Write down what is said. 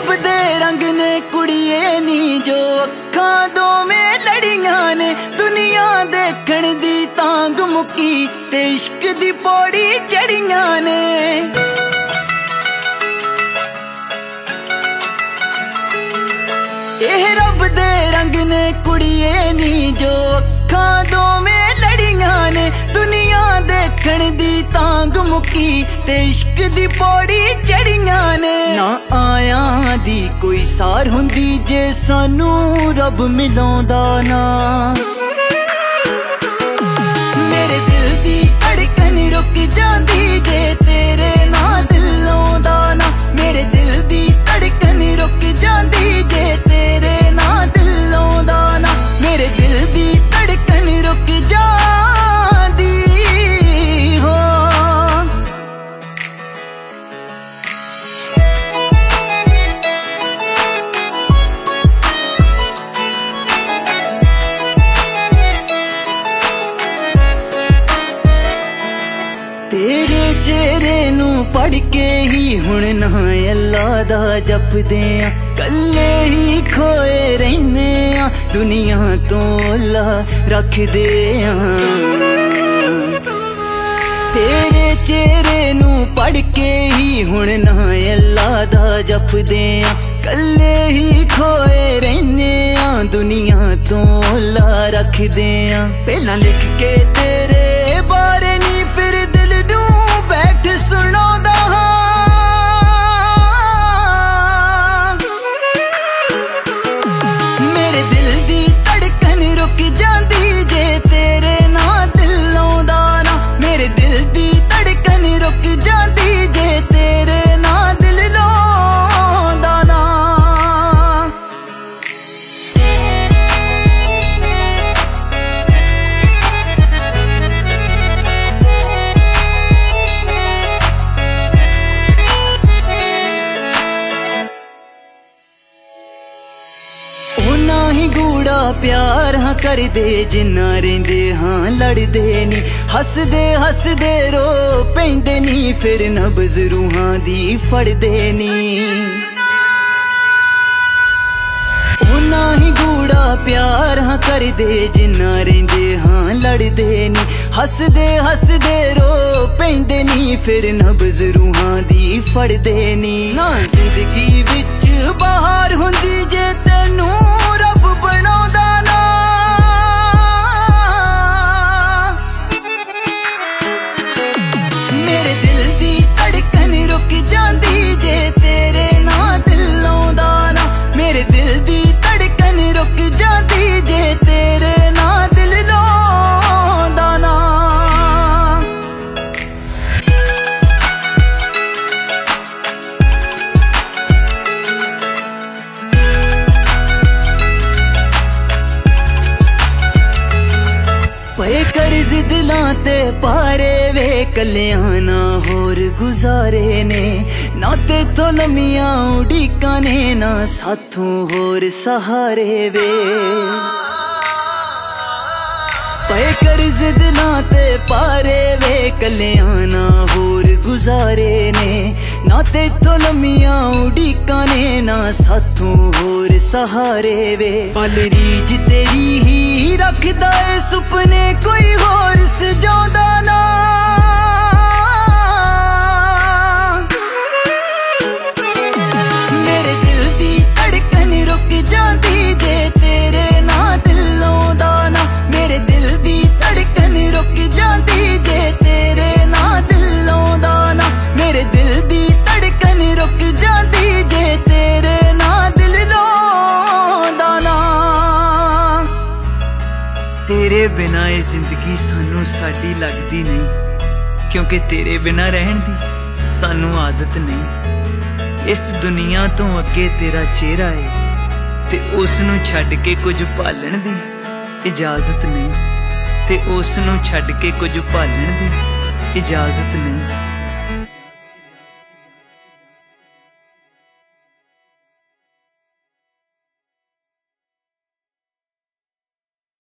रब दे रंग ने कुड़िए नी जो अखां दोवें लड़ियां ने दुनिया देखण दी तांग मुकी ते इश्क दी पौड़ी चढ़ियां ने एह रब दे रंग ने कुड़िए नी जो अखां दोवें लड़ियां ने दुनिया देखण दी तांग मुकी ते इश्क दी पौड़ी चढ़ियां ने ना आया दी कोई सार हुंदी जे सानू रब मिलाउंदा ना मेरे दिल दी धड़कन रुक जांदी जे तेरे ना दिल आउंदा ना मेरे दिल दी धड़कन रुक जांदी जे तेरे ना दिल आउंदा ना मेरे दिल दी धड़कन रुक जांदी हो तेरे चेहरे नू पढ़ के ही हुण ना अल्लाह दा जपदे आ कल्ले ही खोए रहने आ दुनिया तो अल्लाह रखदे आ तेरे चेहरे नू पढ़ के ही हुण ना अल्लाह दा जपदे आ कल्ले ही खोए रहने आ दुनिया तो अल्लाह रखदे आ पहला लिख के तेरे बारे नी फिर दिल नू बैठ सुनाउंदा मेरे दिल दी धड़कन रुक जांदी जे तेरे ना दिल आउंदा ना मेरे दिल दी धड़कन रुक जांदी जे तेरे ना दिल आउंदा ना ओना ही गूड़ा प्यार हाँ कर दे जिन्ना रेंदे हाँ लड़दे नी हसदे हसदे रो पैंदे नी फिर नब्ज़ रूहां दी फड़दे नी ओना ही गूड़ा प्यार हाँ कर दे जिन्ना रेंदे हाँ लड़दे नी हसदे हसदे रो पैंदे नी फिर नब्ज़ रूहां दी फड़दे नी ना जिंदगी विच बहार हुंदी जे तैनू रब बनाउंदा ना मेरे दिल दी धड़कन रुक जांदी जे तेरे ना दिल आउंदा ना मेरे दिल दी धड़कन रुक जांदी जे तेरे ना दिल आउंदा ना पे कर्ज दिलां ते पारे वे कलियां ना होर गुजारे ने ना ते तो लमियां उड़ीकां ने ना साथों होर सहारे वे पे कर्ज दिलां ते पारे वे कलियां ना होर गुजारे ने ना ते तो लमियां उड़ीकां ने ना साथों होर सहारे वे पल रीज तेरी ही रखदा ए सुपने कोई होर सजाउंदा ना मेरे दिल दी धड़कन रुक जांदी जे तेरे ना दिल आउंदा ना मेरे दिल दी धड़कन रुक जांदी जे तेरे ना दिल आउंदा ना मेरे दिल दी धड़कन रुक जांदी जे तेरे ना दिल आउंदा ना तेरे बिना ये जिंदगी सानू साडी लगदी नहीं क्योंकि तेरे बिना रहन दी सानू आदत नहीं इस दुनिया तो अगे तेरा चेहरा है ते उसनू छड्ड के कुछ भालण दी इजाजत नहीं ते उसनू छड्ड के कुछ भालण दी इजाजत नहीं